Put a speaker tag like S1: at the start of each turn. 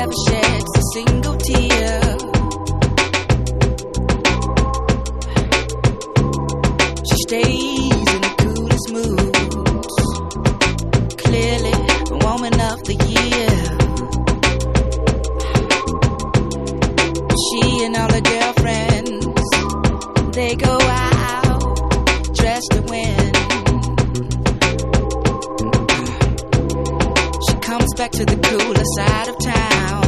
S1: never sheds a single tear. She stays in the coolest moods, clearly the woman of the year. She and all her girlfriends, they go out dressed to win. She comes back to the cooler side of town.